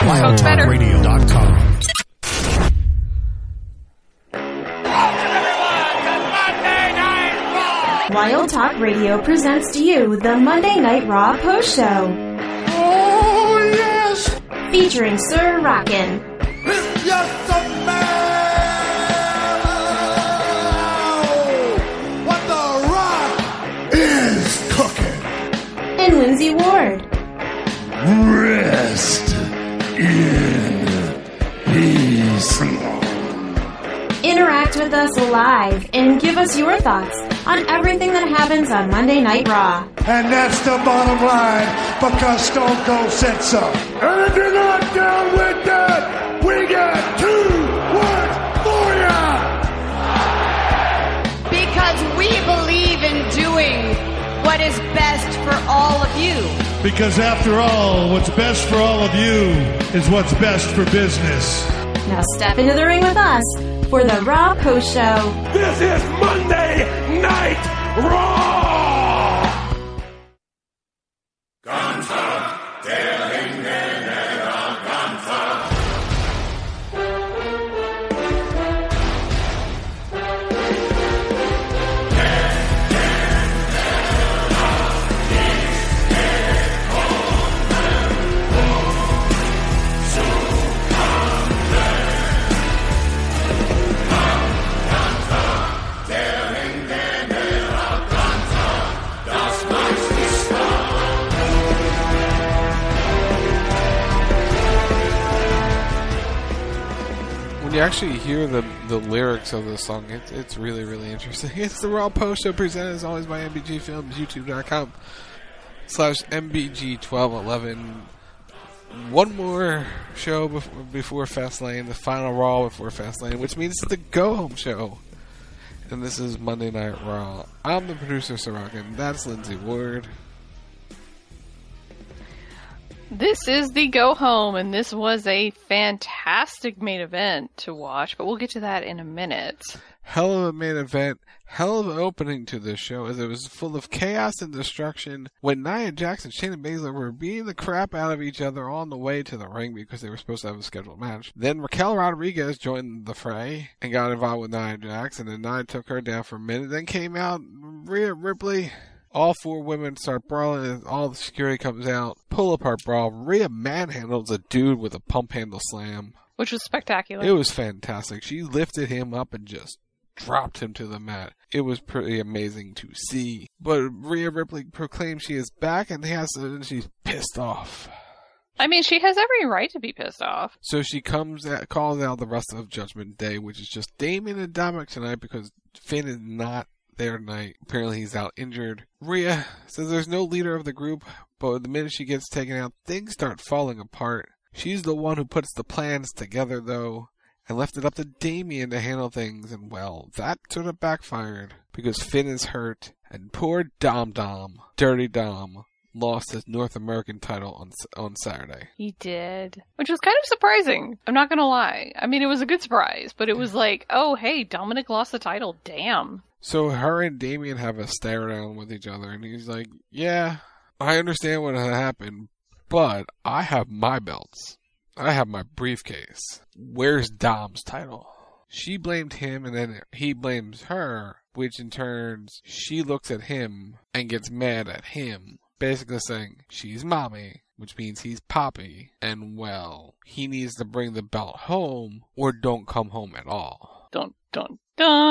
WildTalkRadio.com. Wild Talk Radio presents to you the Monday Night Raw Post Show. Oh, yes! Featuring Sir Rockin'. Yes, what the rock is cooking. And Lindsay Ward. Rest in peace. Interact with us live and give us your thoughts on everything that happens on Monday Night Raw. And that's the bottom line, because Stone Cold said so. And if you're not down with that, we got 2 words for ya! Because we believe in doing what is best for all of you. Because after all, what's best for all of you is what's best for business. Now step into the ring with us for the Raw Post Show. This is Monday Night Raw! Gunther, der Engländer Gunther. When you actually hear the lyrics of the song, it's really, really interesting. It's the Raw Post Show, presented as always by MBG Films, youtube.com/MBG1211. One more show before Fastlane, the final Raw before Fastlane, which means it's the go-home show. And this is Monday Night Raw. I'm the producer, Sorokin. That's Lindsay Ward. This is the go home, and this was a fantastic main event to watch, but we'll get to that in a minute. Hell of a main event, hell of an opening to this show, as it was full of chaos and destruction when Nia Jax and Shayna Baszler were beating the crap out of each other on the way to the ring because they were supposed to have a scheduled match. Then Raquel Rodriguez joined the fray and got involved with Nia Jax, and then Nia took her down for a minute. Then came out Rhea Ripley. All 4 women start brawling, and all the security comes out. Pull-apart brawl. Rhea manhandles a dude with a pump handle slam. Which was spectacular. It was fantastic. She lifted him up and just dropped him to the mat. It was pretty amazing to see. But Rhea Ripley proclaims she is back, and she's pissed off. I mean, she has every right to be pissed off. So she calls out the rest of Judgment Day, which is just Damien and Dominic tonight, because Finn is not there tonight. Apparently he's out injured. Rhea says there's no leader of the group, but the minute she gets taken out, things start falling apart. She's the one who puts the plans together, though, and left it up to Damien to handle things, and well, that sort of backfired, because Finn is hurt, and poor Dom, Dirty Dom, lost his North American title on Saturday. He did. Which was kind of surprising. I'm not gonna lie. I mean, it was a good surprise, but it was like, oh, hey, Dominic lost the title. Damn. So her and Damien have a stare down with each other, and he's like, yeah, I understand what happened, but I have my belts. I have my briefcase. Where's Dom's title? She blamed him, and then he blames her, which in turn, she looks at him and gets mad at him, basically saying, she's mommy, which means he's Poppy, and well, he needs to bring the belt home, or don't come home at all. Dun, dun,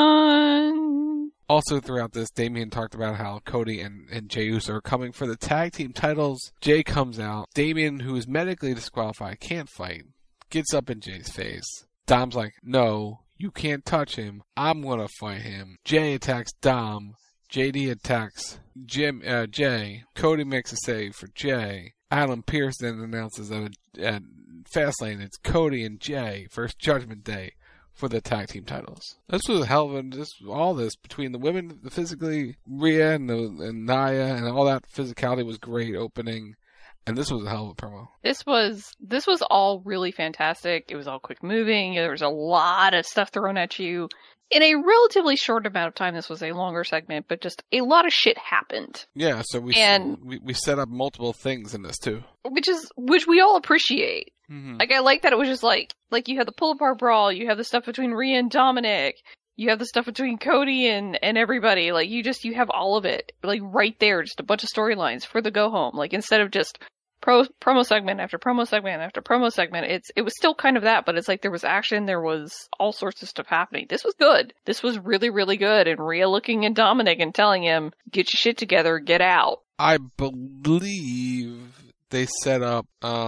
dun. Also throughout this, Damien talked about how Cody and Jey Uso are coming for the tag team titles. Jay comes out. Damien, who is medically disqualified, can't fight, gets up in Jay's face. Dom's like, no, you can't touch him. I'm gonna fight him. Jay attacks Dom. JD attacks Jay. Cody makes a save for Jay. Adam Pearce then announces that at Fastlane it's Cody and Jay versus Judgment Day for the tag team titles. This was a hell of all this between the women, the physically, Rhea and Nia, and all that physicality was great opening. And this was a hell of a promo. This was all really fantastic. It was all quick moving. There was a lot of stuff thrown at you. in a relatively short amount of time, this was a longer segment, but just a lot of shit happened. Yeah, so we set up multiple things in this too. Which we all appreciate. Mm-hmm. Like, I like that it was just like you had the pull-apart brawl, you have the stuff between Rhea and Dominic, you have the stuff between Cody and everybody. Like, you have all of it, like, right there, just a bunch of storylines for the go-home. Like, instead of just promo segment after promo segment after promo segment, it was still kind of that, but it's like there was action, there was all sorts of stuff happening. This was good. This was really, really good. And Rhea looking at Dominic and telling him, get your shit together, get out. I believe they set up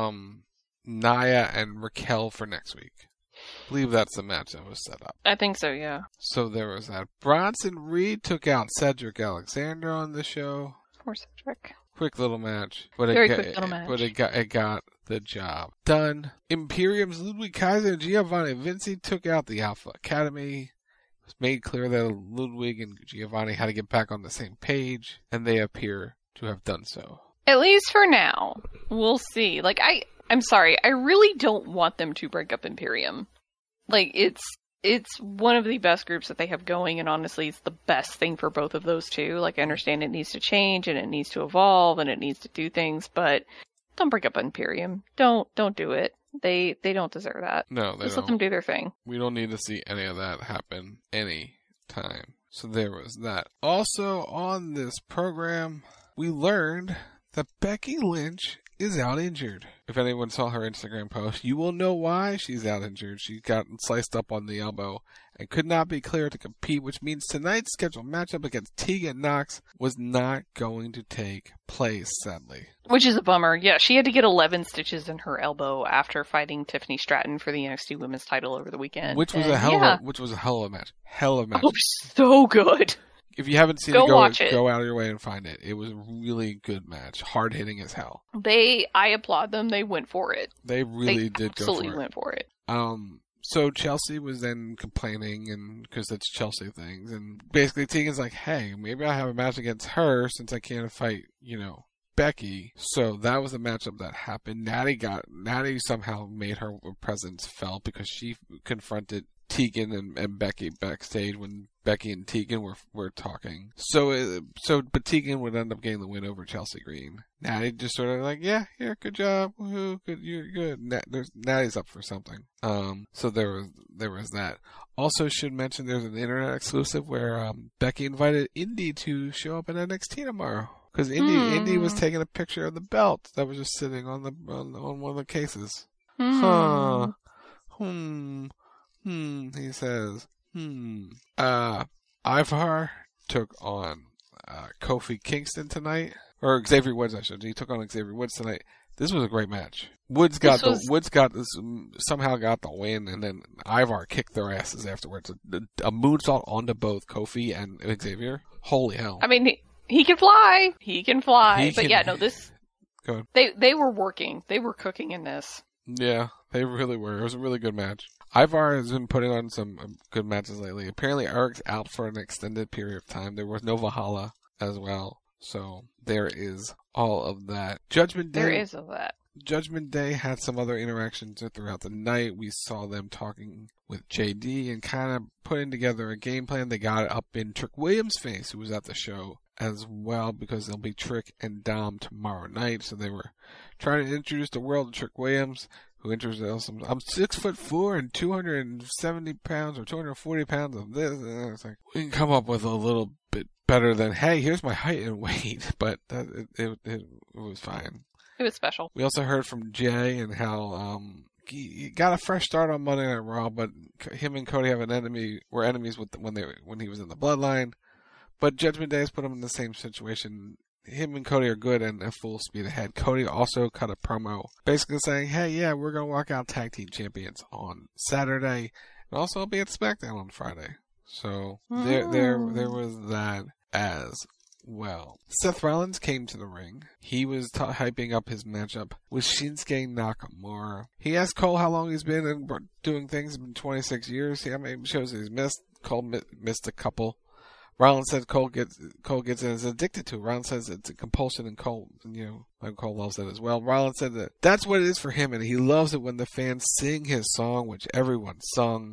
Nia and Raquel for next week. I believe that's the match that was set up. I think so, yeah. So there was that. Bronson Reed took out Cedric Alexander on the show. Poor Cedric. Quick little match. But it got the job done. Imperium's Ludwig Kaiser and Giovanni Vinci took out the Alpha Academy. It was made clear that Ludwig and Giovanni had to get back on the same page, and they appear to have done so. At least for now. We'll see. Like, I'm sorry, I really don't want them to break up Imperium. Like, it's one of the best groups that they have going, and honestly, it's the best thing for both of those two. Like, I understand it needs to change, and it needs to evolve, and it needs to do things, but don't break up Imperium. Don't do it. They don't deserve that. No, they Just don't. let them do their thing. We don't need to see any of that happen any time. So there was that. Also, on this program, we learned that Becky Lynch is out injured. If anyone saw her Instagram post, you will know why she's out injured. She got sliced up on the elbow and could not be cleared to compete, which means tonight's scheduled matchup against Tegan Nox was not going to take place, sadly. Which is a bummer. Yeah, she had to get 11 stitches in her elbow after fighting Tiffany Stratton for the NXT Women's title over the weekend. Which was a hell of a match. Hell of a match. Oh, so good. If you haven't seen it, go out of your way and find it. It was a really good match. Hard hitting as hell. I applaud them. They went for it. They really did go for it. Absolutely went for it. So Chelsea was then complaining, and because it's Chelsea things, and basically Tegan's like, hey, maybe I'll have a match against her since I can't fight, Becky. So that was a matchup that happened. Natty somehow made her presence felt because she confronted Tegan and Becky backstage when Becky and Tegan were talking. But Tegan would end up getting the win over Chelsea Green. Natty just sort of like, yeah, good job, woohoo, good, you're good. Natty's up for something. So there was that. Also, should mention there's an internet exclusive where Becky invited Indy to show up at NXT tomorrow because Indy was taking a picture of the belt that was just sitting on one of the cases. He says, Ivar took on Kofi Kingston tonight, or Xavier Woods, I should. He took on Xavier Woods tonight. This was a great match. Woods somehow got the win, and then Ivar kicked their asses afterwards. A moonsault onto both Kofi and Xavier. Holy hell! I mean, he can fly. This. Go ahead. They were working. They were cooking in this. Yeah, they really were. It was a really good match. Ivar has been putting on some good matches lately. Apparently, Eric's out for an extended period of time. There was no Valhalla as well. So there is all of that. Judgment Day. There is of that. Judgment Day had some other interactions throughout the night. We saw them talking with JD and kind of putting together a game plan. They got it up in Trick Williams' face, who was at the show as well, because there'll be Trick and Dom tomorrow night. So they were trying to introduce the world to Trick Williams, who introduced them. I'm 6'4" and 270 pounds or 240 pounds of this. And it's like, we can come up with a little bit better than, hey, here's my height and weight. But it was fine. It was special. We also heard from Jay and how he got a fresh start on Monday Night Raw, but him and Cody were enemies when he was in the Bloodline. But Judgment Day has put him in the same situation. Him and Cody are good and at full speed ahead. Cody also cut a promo basically saying, hey, yeah, we're going to walk out tag team champions on Saturday, and also be at SmackDown on Friday. So there was that as well. Seth Rollins came to the ring. He was hyping up his matchup with Shinsuke Nakamura. He asked Cole how long he's been doing things. It's been 26 years. How many shows he's missed? Cole missed a couple. Rollins says Cole gets in and is addicted to it. Rollins says it's a compulsion, and Cole loves that as well. Rollins said that's what it is for him, and he loves it when the fans sing his song, which everyone sung.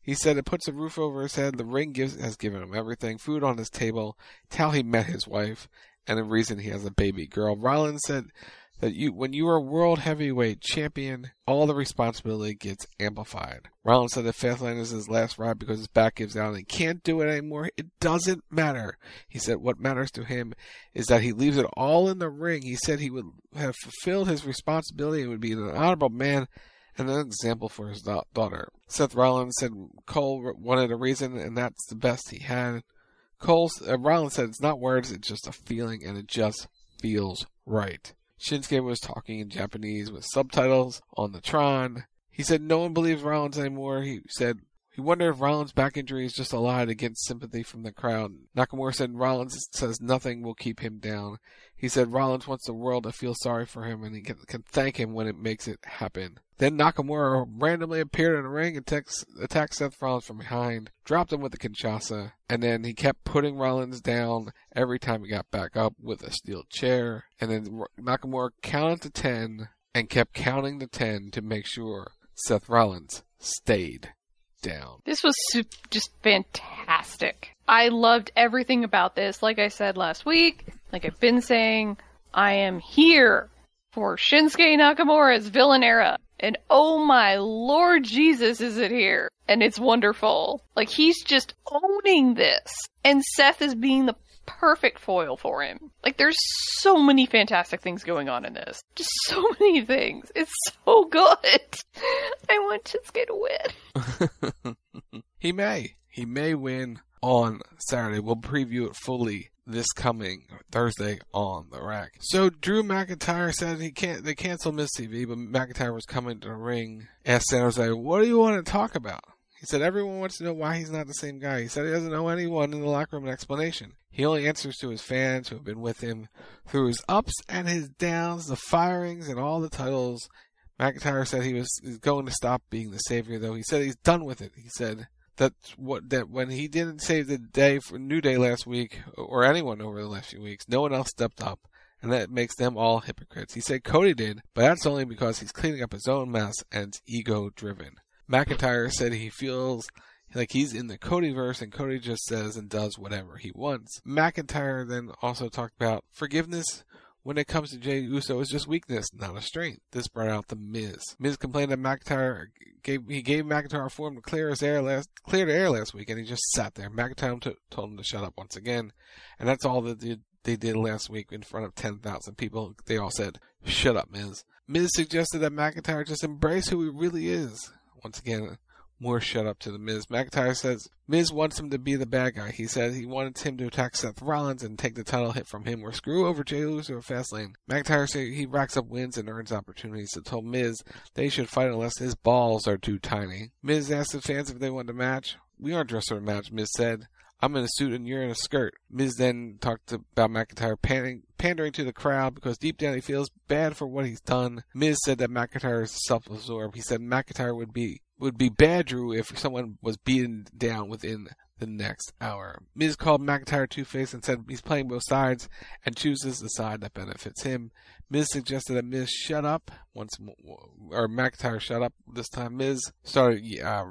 He said it puts a roof over his head. The ring has given him everything. Food on his table. It's how he met his wife. And the reason he has a baby girl. Rollins said that when you are world heavyweight champion, all the responsibility gets amplified. Rollins said that Fastlane is his last ride because his back gives out and he can't do it anymore. It doesn't matter. He said what matters to him is that he leaves it all in the ring. He said he would have fulfilled his responsibility and would be an honorable man and an example for his daughter. Seth Rollins said Cole wanted a reason and that's the best he had. Rollins said it's not words, it's just a feeling and it just feels right. Shinsuke was talking in Japanese with subtitles on the Tron. He said no one believes Rollins anymore. He said he wondered if Rollins' back injury is just a lie to get sympathy from the crowd. Nakamura said Rollins says nothing will keep him down. He said Rollins wants the world to feel sorry for him and he can thank him when it makes it happen. Then Nakamura randomly appeared in the ring and attacked Seth Rollins from behind, dropped him with the Kinshasa, and then he kept putting Rollins down every time he got back up with a steel chair. And then Nakamura counted to 10 and kept counting to 10 to make sure Seth Rollins stayed down. This was just fantastic. I loved everything about this. Like I said last week, like I've been saying, I am here for Shinsuke Nakamura's villain era. And oh my Lord Jesus, is it here. And it's wonderful. Like, he's just owning this. And Seth is being the perfect foil for him. Like, there's so many fantastic things going on in this. Just so many things. It's so good. I want Shinsuke to win. He may win on Saturday. We'll preview it fully this coming Thursday on The Rack. So Drew McIntyre said they canceled Miz TV, but McIntyre was coming to the ring. Asked San Jose, what do you want to talk about? He said everyone wants to know why he's not the same guy. He said he doesn't owe anyone in the locker room an explanation. He only answers to his fans who have been with him through his ups and his downs, the firings and all the titles. McIntyre said he's going to stop being the savior, though. He said he's done with it. He said that when he didn't save the day for New Day last week, or anyone over the last few weeks, no one else stepped up, and that makes them all hypocrites. He said Cody did, but that's only because he's cleaning up his own mess and it's ego-driven. McIntyre said he feels like he's in the Codyverse and Cody just says and does whatever he wants. McIntyre then also talked about forgiveness when it comes to Jey Uso is just weakness, not a strength. This brought out the Miz. Miz complained that McIntyre gave McIntyre a form to clear the air last week, and he just sat there. McIntyre told him to shut up once again, and that's all that they did last week in front of 10,000 people. They all said, "Shut up, Miz." Miz suggested that McIntyre just embrace who he really is. Once again, more shut up to the Miz. McIntyre says Miz wants him to be the bad guy. He said he wanted him to attack Seth Rollins and take the title hit from him or screw over Jey Uso or Fastlane. McIntyre said he racks up wins and earns opportunities, so told Miz they should fight unless his balls are too tiny. Miz asked the fans if they wanted a match. We aren't dressed for a match, Miz said. I'm in a suit and you're in a skirt. Miz then talked about McIntyre pandering to the crowd because deep down he feels bad for what he's done. Miz said that McIntyre is self-absorbed. He said McIntyre would be bad, Drew, if someone was beaten down within the next hour. Miz called McIntyre two-faced and said he's playing both sides and chooses the side that benefits him. Miz suggested that Miz shut up once more, or McIntyre shut up this time. Miz started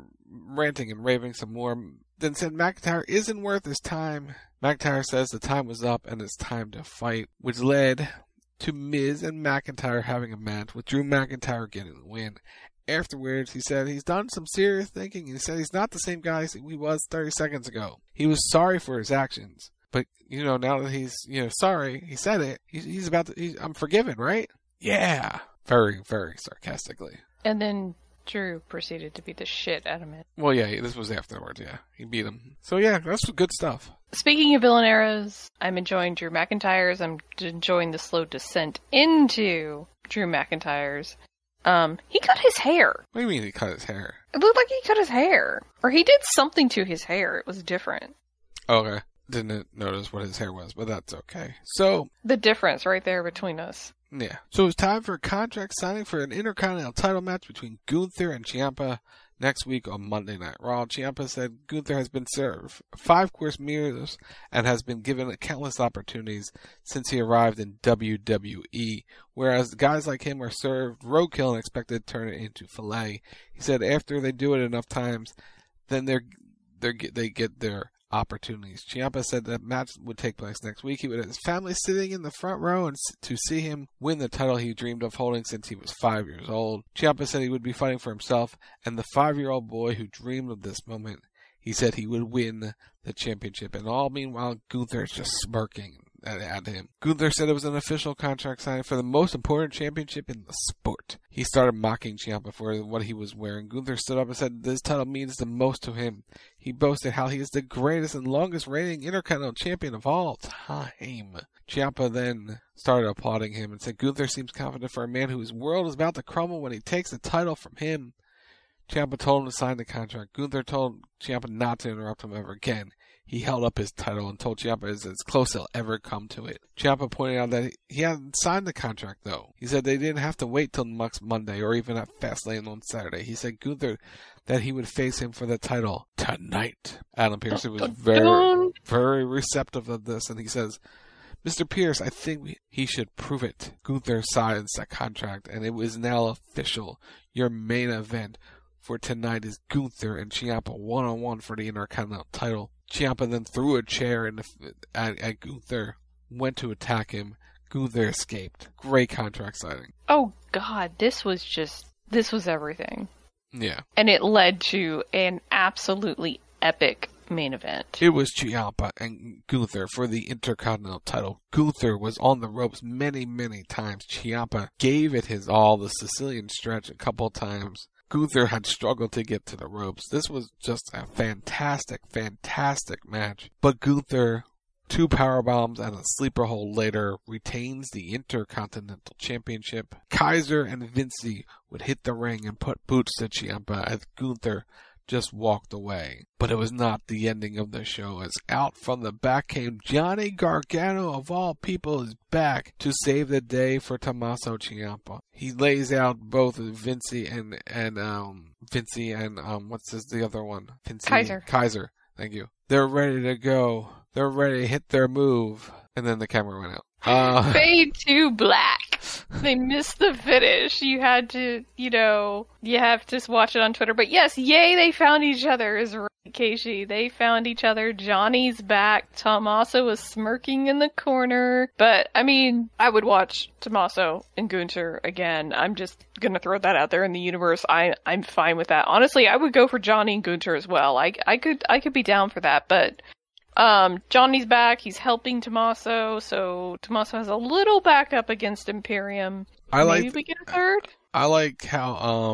ranting and raving some more, then said McIntyre isn't worth his time. McIntyre says the time was up and it's time to fight, which led to Miz and McIntyre having a match with Drew McIntyre getting the win. Afterwards, he said he's done some serious thinking. He said he's not the same guy he was 30 seconds ago. He was sorry for his actions. But, now that he's, sorry, he said it, he's about to, I'm forgiven, right? Yeah. Very, very sarcastically. And then Drew proceeded to beat the shit out of him. Well, yeah, this was afterwards, yeah. He beat him. So, yeah, that's good stuff. Speaking of villain eras, I'm enjoying Drew McIntyre's. I'm enjoying the slow descent into Drew McIntyre's. He cut his hair. What do you mean he cut his hair? It looked like he cut his hair. Or he did something to his hair. It was different. Okay. Didn't notice what his hair was, but that's okay. So, the difference right there between us. Yeah. So it's time for a contract signing for an Intercontinental title match between Gunther and Ciampa next week on Monday Night Raw. Ciampa said Gunther has been served 5-course meals and has been given countless opportunities since he arrived in WWE, whereas guys like him are served roadkill and expected to turn it into filet. He said after they do it enough times, then they get their opportunities. Ciampa said that match would take place next week. He would have his family sitting in the front row and to see him win the title he dreamed of holding since he was 5 years old. Ciampa said he would be fighting for himself and the 5-year-old boy who dreamed of this moment. He said he would win the championship, and all meanwhile Gunther is just smirking at him. Gunther said it was an official contract signing for the most important championship in the sport. He started mocking Ciampa for what he was wearing. Gunther stood up and said this title means the most to him. He boasted how he is the greatest and longest reigning Intercontinental Champion of all time. Ciampa then started applauding him and said Gunther seems confident for a man whose world is about to crumble when he takes the title from him. Ciampa told him to sign the contract. Gunther told Ciampa not to interrupt him ever again. He held up his title and told Ciampa it's as close he'll ever come to it. Ciampa pointed out that he hadn't signed the contract, though. He said they didn't have to wait till next Monday or even at Fastlane on Saturday. He said Gunther that he would face him for the title tonight. Adam Pearce was very receptive of this, and he says, Mr. Pearce, I think he should prove it. Gunther signs the contract, and it was now official. Your main event for tonight is Gunther and Ciampa one-on-one for the Intercontinental title. Ciampa then threw a chair at Gunther, went to attack him. Gunther escaped. Great contract signing. Oh God, this was everything. Yeah. And it led to an absolutely epic main event. It was Ciampa and Gunther for the Intercontinental title. Gunther was on the ropes many, many times. Ciampa gave it his all, the Sicilian stretch a couple times. Gunther had struggled to get to the ropes. This was just a fantastic, fantastic match. But Gunther, 2 powerbombs and a sleeper hold later, retains the Intercontinental Championship. Kaiser and Vinci would hit the ring and put boots to Ciampa as Gunther just walked away. But it was not the ending of the show, as out from the back came Johnny Gargano, of all people, is back to save the day for Tommaso Ciampa. He lays out both Vinci and what's the other one? Kaiser. Thank you. They're ready to go. They're ready to hit their move. And then the camera went out. Fade to black. They missed the finish. You had to, you have to watch it on Twitter. But yes, yay, they found each other, is right, Keishi. They found each other. Johnny's back. Tommaso was smirking in the corner. But, I would watch Tommaso and Gunther again. I'm just gonna throw that out there in the universe. I'm fine with that. Honestly, I would go for Johnny and Gunther as well. I could be down for that, but Johnny's back. He's helping Tommaso, so Tommaso has a little backup against Imperium. Maybe we get a third? I like how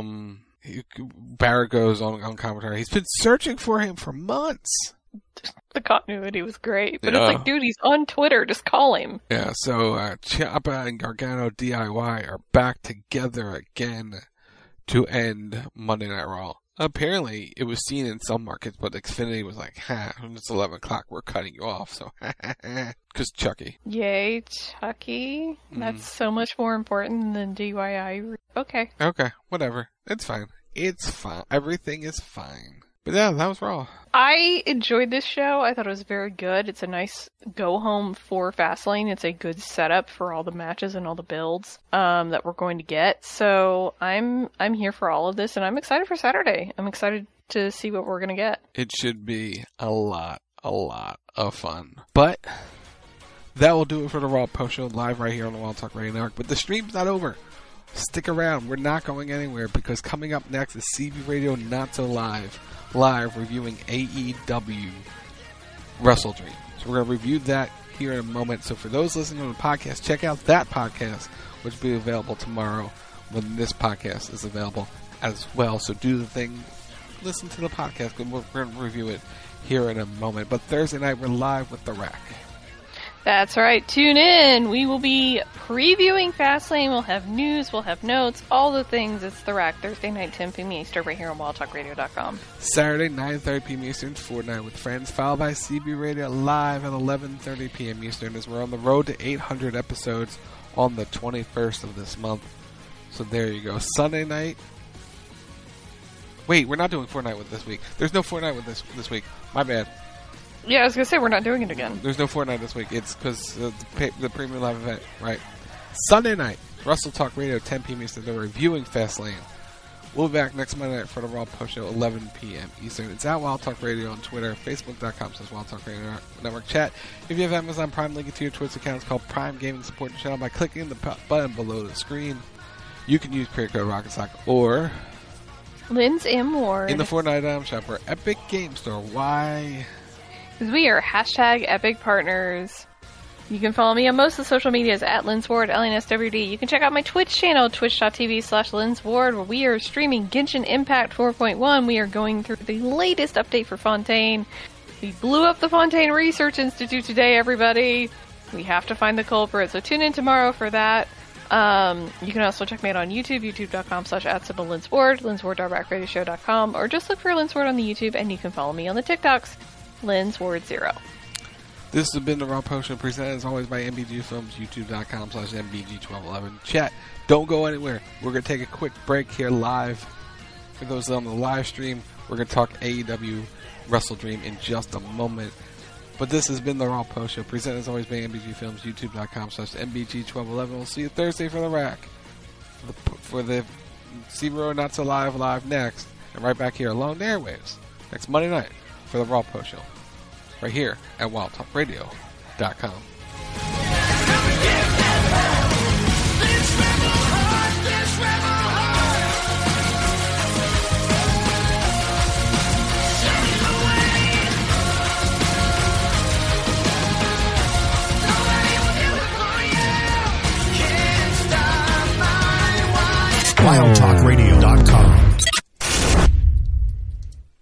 Barrett goes on commentary. He's been searching for him for months. The continuity was great, but it's like, dude, he's on Twitter. Just call him. Yeah. So Ciampa and Gargano DIY are back together again to end Monday Night Raw. Apparently, it was seen in some markets, but Xfinity was like, it's 11 o'clock, we're cutting you off, so because Chucky. Yay, Chucky. That's so much more important than DIY. Okay, whatever. It's fine. Everything is fine. But yeah, that was Raw. I enjoyed this show. I thought it was very good. It's a nice go-home for Fastlane. It's a good setup for all the matches and all the builds that we're going to get. So I'm here for all of this, and I'm excited for Saturday. I'm excited to see what we're going to get. It should be a lot of fun. But that will do it for the Raw Post Show live right here on the Wild Talk Radio Network. But the stream's not over. Stick around. We're not going anywhere, because coming up next is CB Radio Not So Live reviewing AEW Wrestle Dream. So we're going to review that here in a moment. So for those listening on the podcast, check out that podcast, which will be available tomorrow when this podcast is available as well. So do the thing, listen to the podcast, and we're going to review it here in a moment. But Thursday night, we're live with The Rack. That's right. Tune in. We will be previewing Fastlane. We'll have news. We'll have notes. All the things. It's The Rack. Thursday night, 10 p.m. Eastern, right here on WildTalkRadio.com. Saturday, 9:30 p.m. Eastern, Fortnite with Friends, followed by CB Radio live at 11:30 p.m. Eastern, as we're on the road to 800 episodes on the 21st of this month. So there you go. Sunday night. Wait, we're not doing Fortnite with this week. There's no Fortnite with this week. My bad. Yeah, I was going to say, we're not doing it again. There's no Fortnite this week. It's because the premium live event, right? Sunday night, Wrestle Talk Radio, 10 p.m. Eastern, they're reviewing Fastlane We'll be back next Monday night for the Raw Post Show, 11 p.m. Eastern. It's at Wild Talk Radio on Twitter, Facebook.com/Wild Talk Radio Network chat. If you have Amazon Prime, link it to your Twitch account. It's called Prime Gaming. Support the channel by clicking the button below the screen. You can use creator code RocketSock or Linz M. Ward. in the Fortnite item shop or Epic Game Store. Why? Because we are #Epic Partners. You can follow me on most of the social medias at Linz Ward, LNSWD. You can check out my Twitch channel, twitch.tv/Linz Ward, where we are streaming Genshin Impact 4.1. We are going through the latest update for Fontaine. We blew up the Fontaine Research Institute today, everybody. We have to find the culprit, so tune in tomorrow for that. You can also check me out on YouTube, youtube.com/@LinzWard, LinzWard.rackradioshow.com, or just look for Linz Ward on the YouTube, and you can follow me on the TikToks, LinzWard0. This has been the Raw Post Show, presented as always by MBG Films, youtube.com/MBG1211. Chat, don't go anywhere. We're going to take a quick break here live. For those on the live stream, we're going to talk AEW Wrestle Dream in just a moment. But this has been the Raw Post Show, presented as always by MBG Films, youtube.com/MBG1211. We'll see you Thursday for the Rack. For the Zero Not So Live next. And right back here along the airwaves next Monday night for the Raw Post Show. Right here at WildTalkRadio.com. WildTalkRadio.com.